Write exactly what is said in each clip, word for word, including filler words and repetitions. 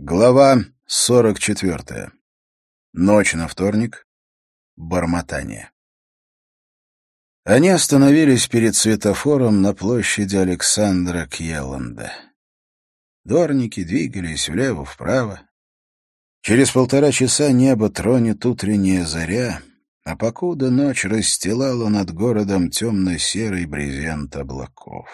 Глава сорок четвертая. Ночь на вторник. Бормотание. Они остановились перед светофором на площади Александра Кьелланда. Дворники двигались влево-вправо. Через полтора часа небо тронет утренняя заря, а покуда ночь расстилала над городом темно-серый брезент облаков.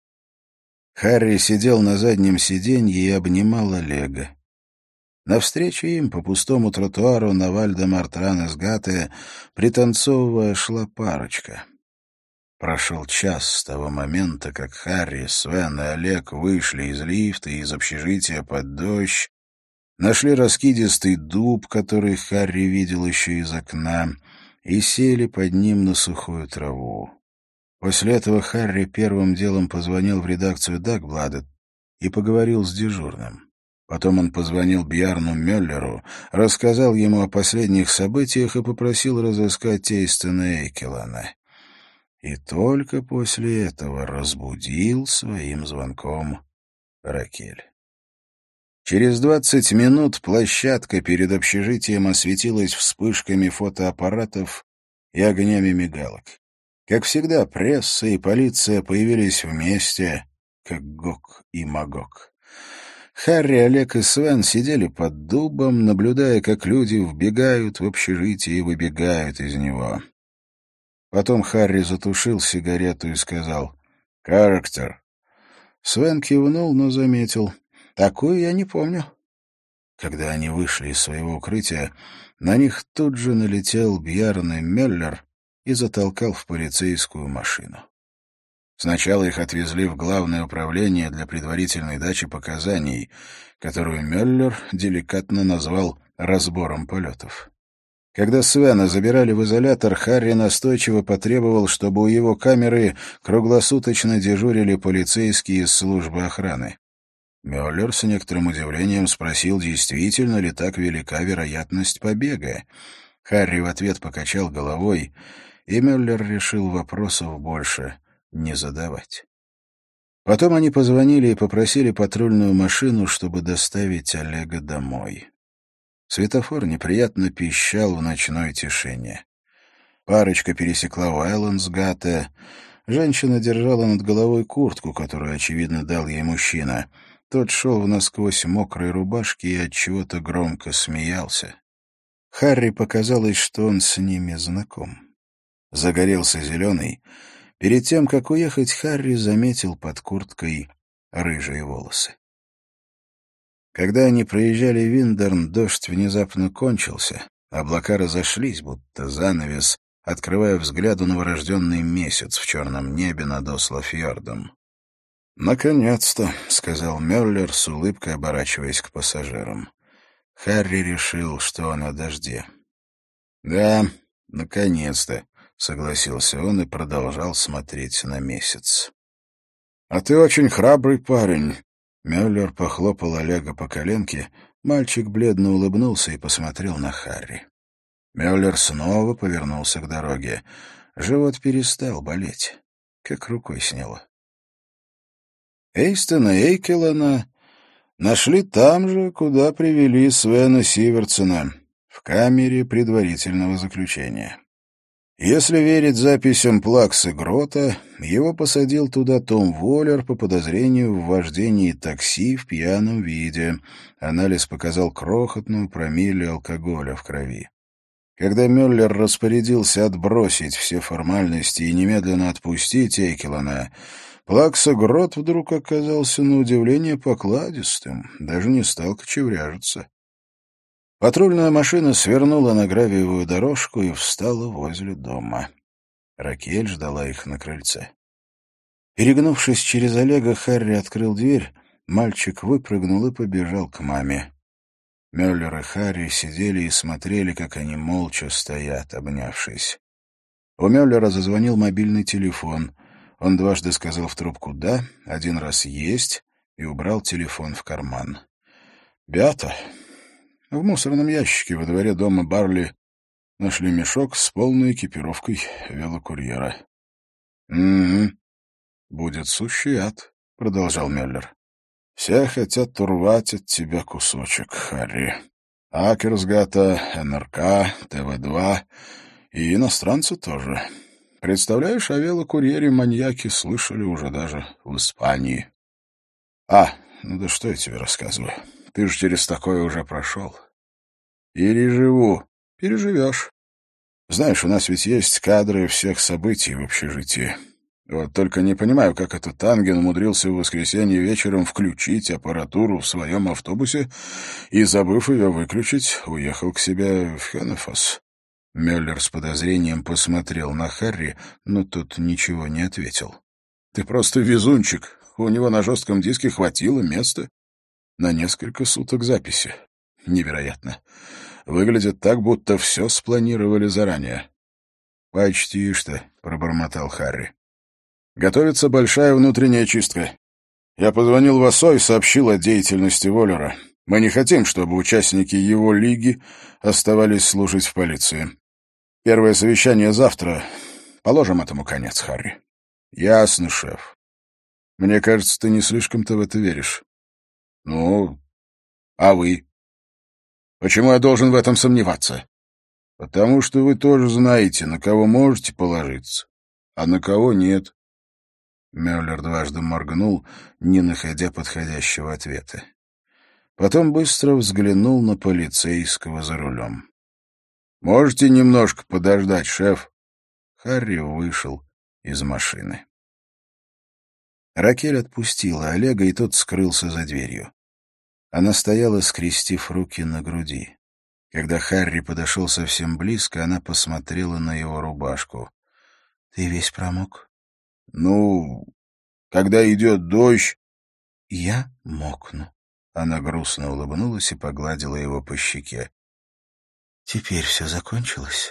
Харри сидел на заднем сиденье и обнимал Олега. Навстречу им по пустому тротуару на Вальдемар-Транес-Гате, пританцовывая, шла парочка. Прошел час с того момента, как Харри, Свен и Олег вышли из лифта и из общежития под дождь, нашли раскидистый дуб, который Харри видел еще из окна, и сели под ним на сухую траву. После этого Харри первым делом позвонил в редакцию «Дагбладет» и поговорил с дежурным. Потом он позвонил Бьярну Мюллеру, рассказал ему о последних событиях и попросил разыскать Эйстена Эйкелана. И только после этого разбудил своим звонком Ракель. Через двадцать минут площадка перед общежитием осветилась вспышками фотоаппаратов и огнями мигалок. Как всегда, пресса и полиция появились вместе, как Гог и Магог. Харри, Олег и Свен сидели под дубом, наблюдая, как люди вбегают в общежитие и выбегают из него. Потом Харри затушил сигарету и сказал «Характер». Свен кивнул, но заметил «Такую я не помню». Когда они вышли из своего укрытия, на них тут же налетел Бьярне Мюллер и затолкал в полицейскую машину. Сначала их отвезли в главное управление для предварительной дачи показаний, которую Мюллер деликатно назвал «разбором полетов». Когда Свена забирали в изолятор, Харри настойчиво потребовал, чтобы у его камеры круглосуточно дежурили полицейские из службы охраны. Мюллер с некоторым удивлением спросил, действительно ли так велика вероятность побега. Харри в ответ покачал головой, и Мюллер решил вопросов больше не задавать. Потом они позвонили и попросили патрульную машину, чтобы доставить Олега домой. Светофор неприятно пищал в ночной тишине. Парочка пересекла Уайлендсгате. Женщина держала над головой куртку, которую, очевидно, дал ей мужчина. Тот шел в насквозь мокрой рубашке и отчего-то громко смеялся. Харри показалось, что он с ними знаком. Загорелся зеленый. Перед тем, как уехать, Харри заметил под курткой рыжие волосы. Когда они проезжали Виндерн, дождь внезапно кончился. Облака разошлись, будто занавес, открывая взгляду новорожденный месяц в черном небе над Ослофьордом. «Наконец-то», — сказал Мюллер, с улыбкой оборачиваясь к пассажирам. Харри решил, что он о дожде. «Да, наконец-то», — согласился он и продолжал смотреть на месяц. «А ты очень храбрый парень». Мюллер похлопал Олега по коленке. Мальчик бледно улыбнулся и посмотрел на Харри. Мюллер снова повернулся к дороге. Живот перестал болеть, как рукой сняло. Эйстена Эйкелана нашли там же, куда привели Свена Сивертсена, в камере предварительного заключения. Если верить записям Плаксы Грота, его посадил туда Том Воллер по подозрению в вождении такси в пьяном виде. Анализ показал крохотную промилле алкоголя в крови. Когда Мюллер распорядился отбросить все формальности и немедленно отпустить Эйкелана, Плакса Грот вдруг оказался на удивление покладистым, даже не стал кочевряжиться. Патрульная машина свернула на гравиевую дорожку и встала возле дома. Ракель ждала их на крыльце. Перегнувшись через Олега, Харри открыл дверь, мальчик выпрыгнул и побежал к маме. Мюллер и Харри сидели и смотрели, как они молча стоят, обнявшись. У Мюллера зазвонил мобильный телефон. Он дважды сказал в трубку «да», один раз «есть» и убрал телефон в карман. «Беата». В мусорном ящике во дворе дома Барли нашли мешок с полной экипировкой велокурьера. — Угу. — Будет сущий ад, — продолжал Мюллер. Все хотят урвать от тебя кусочек, Харри. Акерсгата, эн эр ка, тэ вэ два и иностранцы тоже. Представляешь, о велокурьере маньяки слышали уже даже в Испании. А, ну да что я тебе рассказываю? Ты же через такое уже прошел. Переживу. Переживешь. Знаешь, у нас ведь есть кадры всех событий в общежитии. Вот только не понимаю, как этот Танген умудрился в воскресенье вечером включить аппаратуру в своем автобусе и, забыв ее выключить, уехал к себе в Хеннефос. Мюллер с подозрением посмотрел на Харри, но тот ничего не ответил. «Ты просто везунчик. У него на жестком диске хватило места на несколько суток записи. Невероятно. Выглядит так, будто все спланировали заранее». «Почти что», — пробормотал Харри. «Готовится большая внутренняя чистка. Я позвонил в ОСО и сообщил о деятельности Воллера. Мы не хотим, чтобы участники его лиги оставались служить в полиции. Первое совещание завтра. Положим этому конец, Харри». «Ясно, шеф. Мне кажется, ты не слишком-то в это веришь». «Ну, а вы? Почему я должен в этом сомневаться?» «Потому что вы тоже знаете, на кого можете положиться, а на кого нет». Мюллер дважды моргнул, не находя подходящего ответа. Потом быстро взглянул на полицейского за рулем. «Можете немножко подождать, шеф?» Харри вышел из машины. Ракель отпустила Олега, и тот скрылся за дверью. Она стояла, скрестив руки на груди. Когда Харри подошел совсем близко, она посмотрела на его рубашку. — Ты весь промок? — Ну, когда идет дождь... — Я мокну. Она грустно улыбнулась и погладила его по щеке. — Теперь все закончилось?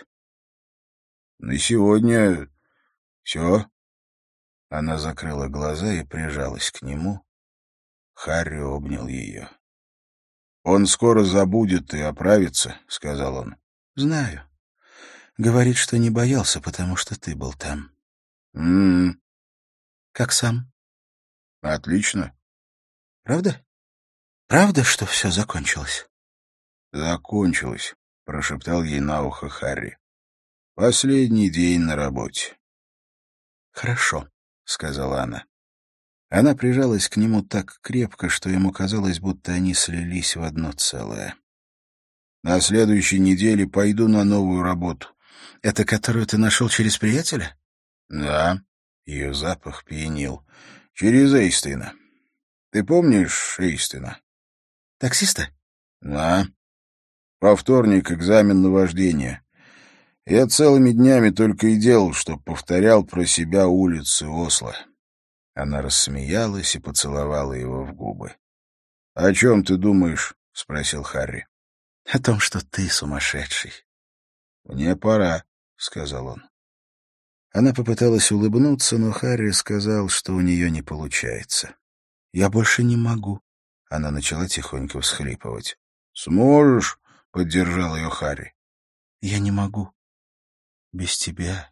— На сегодня все. Она закрыла глаза и прижалась к нему. Харри обнял ее. «Он скоро забудет и оправится», — сказал он. «Знаю. Говорит, что не боялся, потому что ты был там». «М-м-м». «Как сам?» «Отлично». «Правда? Правда, что все закончилось?» «Закончилось», — прошептал ей на ухо Харри. «Последний день на работе». «Хорошо», — сказала она. Она прижалась к нему так крепко, что ему казалось, будто они слились в одно целое. «На следующей неделе пойду на новую работу». «Это которую ты нашел через приятеля?» «Да». Ее запах пьянил. «Через Эйстина. Ты помнишь Эйстина?» «Таксиста?» «Да. Во вторник экзамен на вождение. Я целыми днями только и делал, что повторял про себя улицы Осло». Она рассмеялась и поцеловала его в губы. — О чем ты думаешь? — спросил Харри. — О том, что ты сумасшедший. — Мне пора, — сказал он. Она попыталась улыбнуться, но Харри сказал, что у нее не получается. — Я больше не могу. Она начала тихонько всхлипывать. — Сможешь? — поддержал ее Харри. — Я не могу. Без тебя.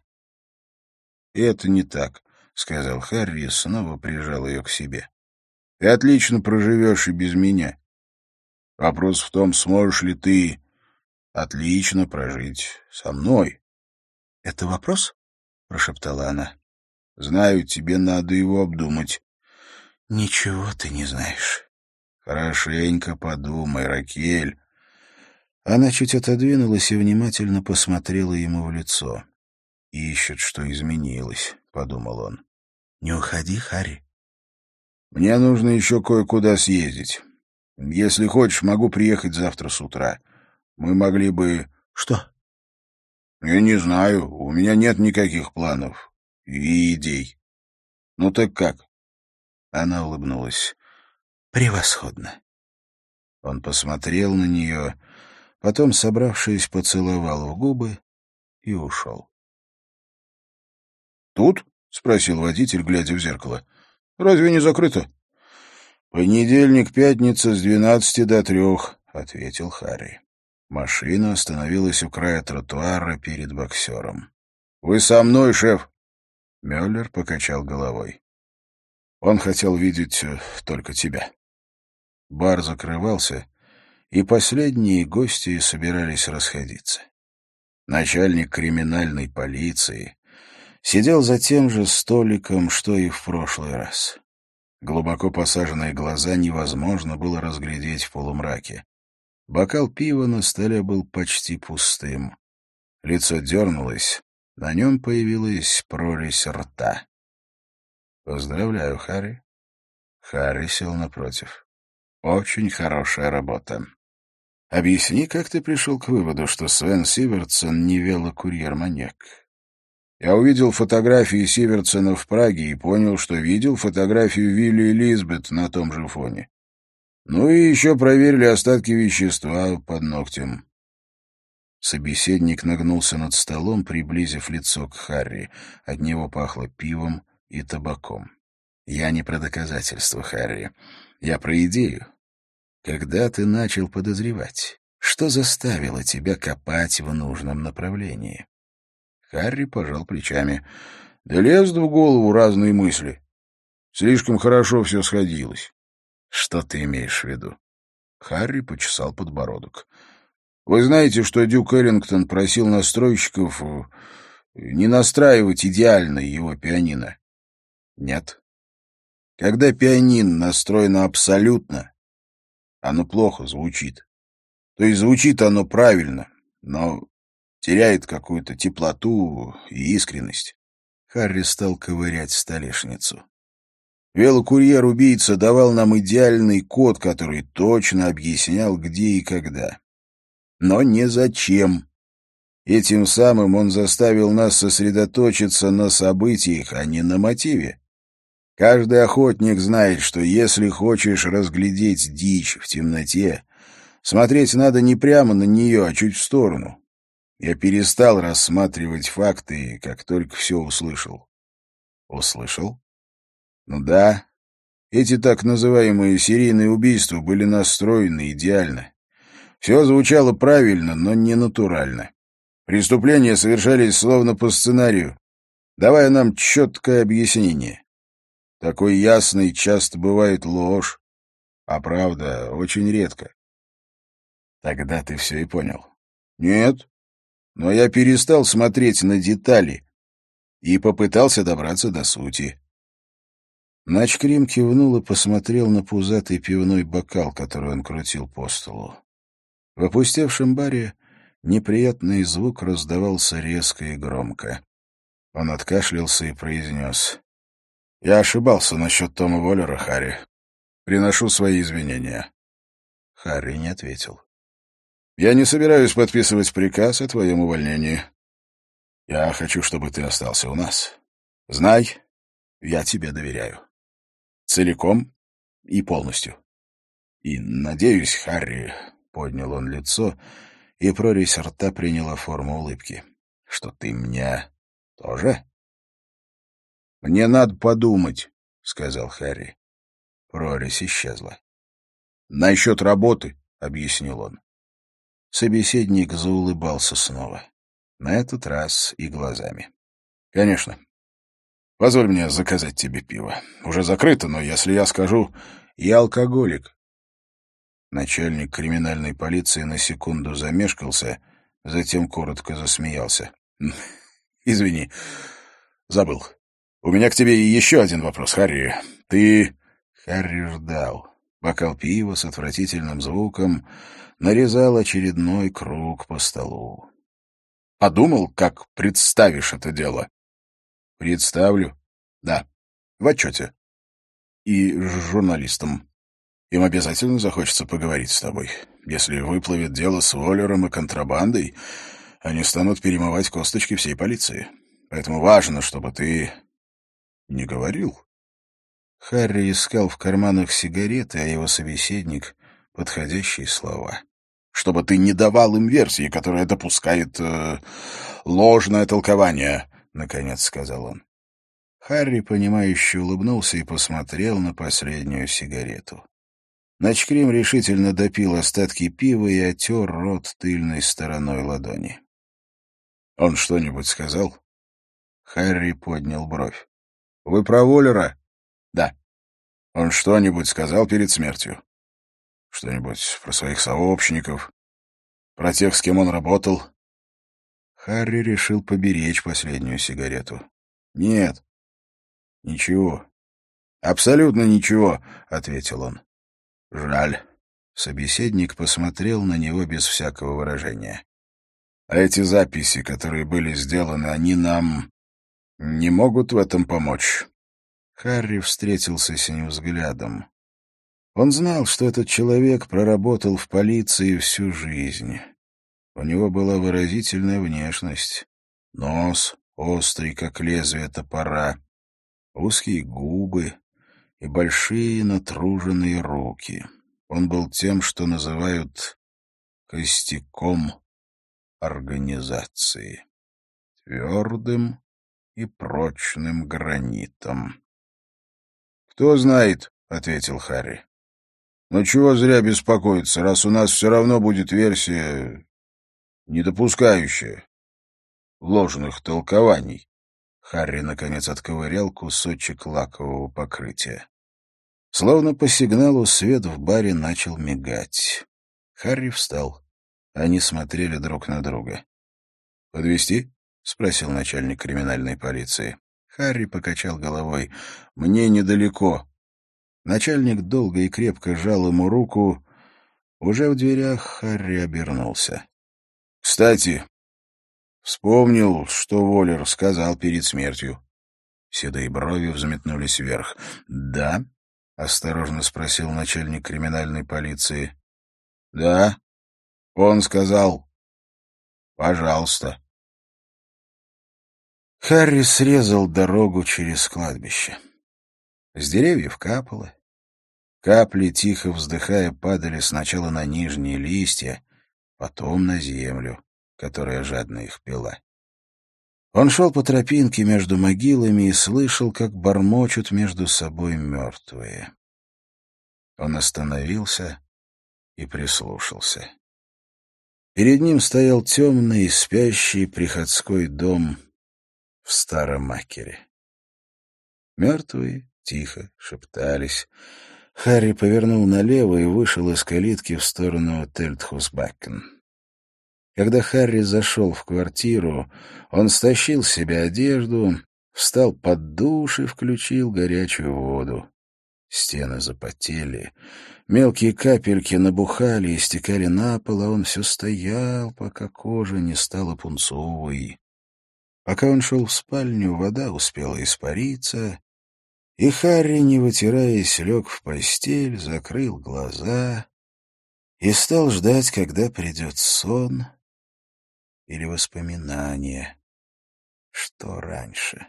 — Это не так. — сказал Харри и снова прижал ее к себе. — Ты отлично проживешь и без меня. Вопрос в том, сможешь ли ты отлично прожить со мной. — Это вопрос? — прошептала она. — Знаю, тебе надо его обдумать. — Ничего ты не знаешь. — Хорошенько подумай, Ракель. Она чуть отодвинулась и внимательно посмотрела ему в лицо. «Ищет, что изменилось», — подумал он. «Не уходи, Харри». «Мне нужно еще кое-куда съездить. Если хочешь, могу приехать завтра с утра. Мы могли бы...» «Что?» «Я не знаю. У меня нет никаких планов и идей. Ну так как?» Она улыбнулась. «Превосходно». Он посмотрел на нее, потом, собравшись, поцеловал в губы и ушел. «Тут?» — спросил водитель, глядя в зеркало. «Разве не закрыто?» «Понедельник, пятница с двенадцати до трех», — ответил Харри. Машина остановилась у края тротуара перед боксером. «Вы со мной, шеф?» Мюллер покачал головой. «Он хотел видеть только тебя». Бар закрывался, и последние гости собирались расходиться. Начальник криминальной полиции сидел за тем же столиком, что и в прошлый раз. Глубоко посаженные глаза невозможно было разглядеть в полумраке. Бокал пива на столе был почти пустым. Лицо дернулось, на нем появилась прорезь рта. «Поздравляю, Харри». Харри сел напротив. «Очень хорошая работа. Объясни, как ты пришел к выводу, что Свен Сивертсон не велокурьер-маньяк?» Я увидел фотографии Сивертсона в Праге и понял, что видел фотографию Вилли и Лизбет на том же фоне. Ну и еще проверили остатки вещества под ногтем. Собеседник нагнулся над столом, приблизив лицо к Харри. От него пахло пивом и табаком. Я не про доказательства, Харри. Я про идею. Когда ты начал подозревать? Что заставило тебя копать в нужном направлении? Харри пожал плечами. Да лезут в голову разные мысли. Слишком хорошо все сходилось. Что ты имеешь в виду? Харри почесал подбородок. Вы знаете, что Дюк Эллингтон просил настройщиков не настраивать идеально его пианино? Нет. Когда пианино настроено абсолютно, оно плохо звучит. То есть звучит оно правильно, но теряет какую-то теплоту и искренность. Харри стал ковырять столешницу. Велокурьер-убийца давал нам идеальный код, который точно объяснял, где и когда. Но не зачем. Этим самым он заставил нас сосредоточиться на событиях, а не на мотиве. Каждый охотник знает, что если хочешь разглядеть дичь в темноте, смотреть надо не прямо на нее, а чуть в сторону. Я перестал рассматривать факты, как только все услышал. Услышал? Ну да. Эти так называемые серийные убийства были настроены идеально. Все звучало правильно, но не натурально. Преступления совершались словно по сценарию, давая нам четкое объяснение. Такой ясной часто бывает ложь, а правда очень редко. Тогда ты все и понял. Нет. Но я перестал смотреть на детали и попытался добраться до сути. Начкрим кивнул и посмотрел на пузатый пивной бокал, который он крутил по столу. В опустевшем баре неприятный звук раздавался резко и громко. Он откашлялся и произнес: «Я ошибался насчет Тома Воллера, Харри. Приношу свои извинения». Харри не ответил. «Я не собираюсь подписывать приказ о твоем увольнении. Я хочу, чтобы ты остался у нас. Знай, я тебе доверяю. Целиком и полностью. И, надеюсь, Харри...» — поднял он лицо, и прорезь рта приняла форму улыбки. «Что ты мне тоже?» «Мне надо подумать», — сказал Харри. Прорезь исчезла. «Насчет работы», — объяснил он. Собеседник заулыбался снова. На этот раз и глазами. «Конечно. Позволь мне заказать тебе пиво. Уже закрыто, но если я скажу, я алкоголик». Начальник криминальной полиции на секунду замешкался, затем коротко засмеялся. «Извини, забыл. У меня к тебе еще один вопрос, Харри. Ты...» Харри ждал. Бокал пива с отвратительным звуком нарезал очередной круг по столу. «Подумал, как представишь это дело?» «Представлю. Да. В отчете. И с журналистом. Им обязательно захочется поговорить с тобой. Если выплывет дело с Воллером и контрабандой, они станут перемывать косточки всей полиции. Поэтому важно, чтобы ты не говорил». Харри искал в карманах сигареты, а его собеседник — подходящие слова. «Чтобы ты не давал им версии, которая допускает э, ложное толкование», — наконец сказал он. Харри, понимающе улыбнулся и посмотрел на последнюю сигарету. Начкрим решительно допил остатки пива и отер рот тыльной стороной ладони. «Он что-нибудь сказал?» Харри поднял бровь. «Вы про Воллера?» «Да». «Он что-нибудь сказал перед смертью?» Что-нибудь про своих сообщников? Про тех, с кем он работал?» Харри решил поберечь последнюю сигарету. «Нет, ничего. Абсолютно ничего», — ответил он. «Жаль». Собеседник посмотрел на него без всякого выражения. «А эти записи, которые были сделаны, они нам не могут в этом помочь?» Харри встретился с ним взглядом. Он знал, что этот человек проработал в полиции всю жизнь. У него была выразительная внешность. Нос острый, как лезвие топора, узкие губы и большие натруженные руки. Он был тем, что называют костяком организации, твердым и прочным гранитом. «Кто знает», — ответил Харри. «Но чего зря беспокоиться, раз у нас все равно будет версия, не допускающая ложных толкований». Харри, наконец, отковырял кусочек лакового покрытия. Словно по сигналу свет в баре начал мигать. Харри встал. Они смотрели друг на друга. «Подвезти?» — спросил начальник криминальной полиции. Харри покачал головой. «Мне недалеко». Начальник долго и крепко жал ему руку. Уже в дверях Харри обернулся. «Кстати, вспомнил, что Воллер сказал перед смертью». Седые брови взметнулись вверх. «Да?» — осторожно спросил начальник криминальной полиции. «Да, он сказал, пожалуйста». Харри срезал дорогу через кладбище. С деревьев капало. Капли, тихо вздыхая, падали сначала на нижние листья, потом на землю, которая жадно их пила. Он шел по тропинке между могилами и слышал, как бормочут между собой мертвые. Он остановился и прислушался. Перед ним стоял темный, спящий приходской дом в Старом Акере. Мертвые тихо шептались. Харри повернул налево и вышел из калитки в сторону Тельтхусбакен. Когда Харри зашел в квартиру, он стащил с себя одежду, встал под душ и включил горячую воду. Стены запотели, мелкие капельки набухали и стекали на пол, а он все стоял, пока кожа не стала пунцовой. Пока он шел в спальню, вода успела испариться, и Харри, не вытираясь, лег в постель, закрыл глаза и стал ждать, когда придет сон или воспоминание, что раньше.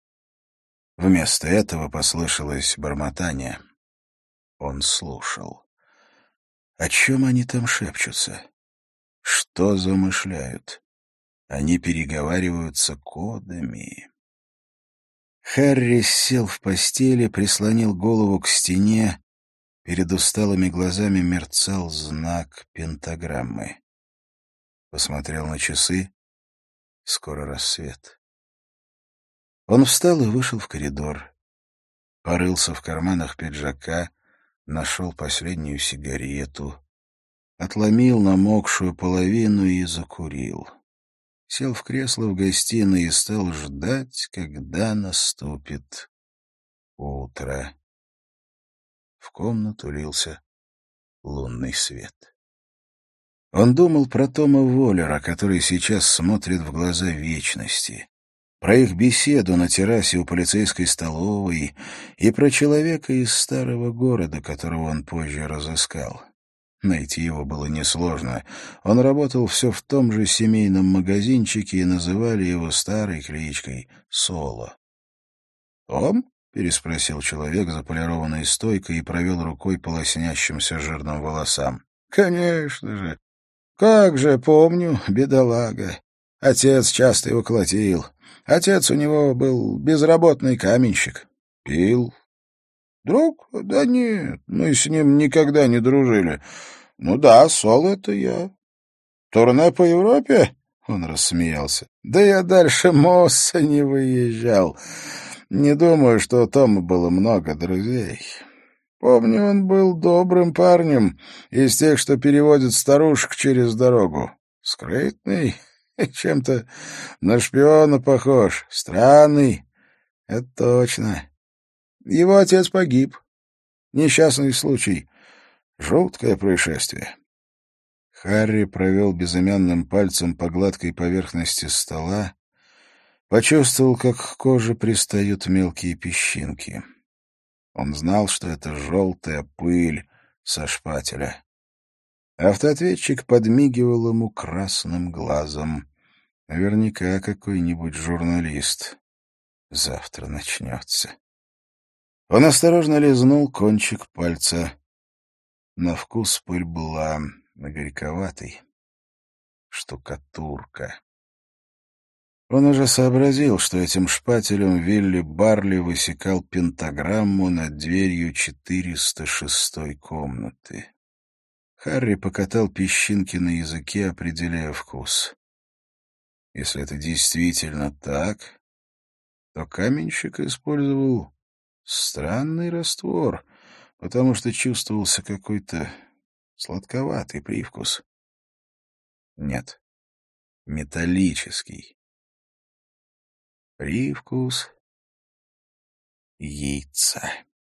Вместо этого послышалось бормотание. Он слушал. О чем они там шепчутся? Что замышляют? Они переговариваются кодами. Харри сел в постели, прислонил голову к стене. Перед усталыми глазами мерцал знак пентаграммы. Посмотрел на часы. Скоро рассвет. Он встал и вышел в коридор. Порылся в карманах пиджака, нашел последнюю сигарету, отломил намокшую половину и закурил. Сел в кресло в гостиной и стал ждать, когда наступит утро. В комнату лился лунный свет. Он думал про Тома Воллера, который сейчас смотрит в глаза вечности, про их беседу на террасе у полицейской столовой и про человека из старого города, которого он позже разыскал. Найти его было несложно. Он работал все в том же семейном магазинчике, и называли его старой кличкой Соло. «Том?» — переспросил человек за полированной стойкой и провел рукой по лоснящимся жирным волосам. «Конечно же! Как же помню, бедолага. Отец часто его колотил. Отец у него был безработный каменщик. Пил. Друг? Да нет, мы с ним никогда не дружили. Ну да, Сол — это я. Турне по Европе?» Он рассмеялся. «Да я дальше Мосса не выезжал. Не думаю, что у Тома было много друзей. Помню, он был добрым парнем, из тех, что переводят старушек через дорогу. Скрытный, чем-то на шпиона похож, странный. Это точно. Его отец погиб. Несчастный случай. Жуткое происшествие. Харри провел безымянным пальцем по гладкой поверхности стола, почувствовал, как к коже пристают мелкие песчинки. Он знал, что это желтая пыль со шпателя. Автоответчик подмигивал ему красным глазом. Наверняка какой-нибудь журналист. Завтра начнется. Он осторожно лизнул кончик пальца. На вкус пыль была горьковатой. Штукатурка. Он уже сообразил, что этим шпателем Вилли Барли высекал пентаграмму над дверью четыреста шестой комнаты. Харри покатал песчинки на языке, определяя вкус. Если это действительно так, то каменщик использовал странный раствор, потому что чувствовался какой-то сладковатый привкус. Нет, металлический. Привкус яйца.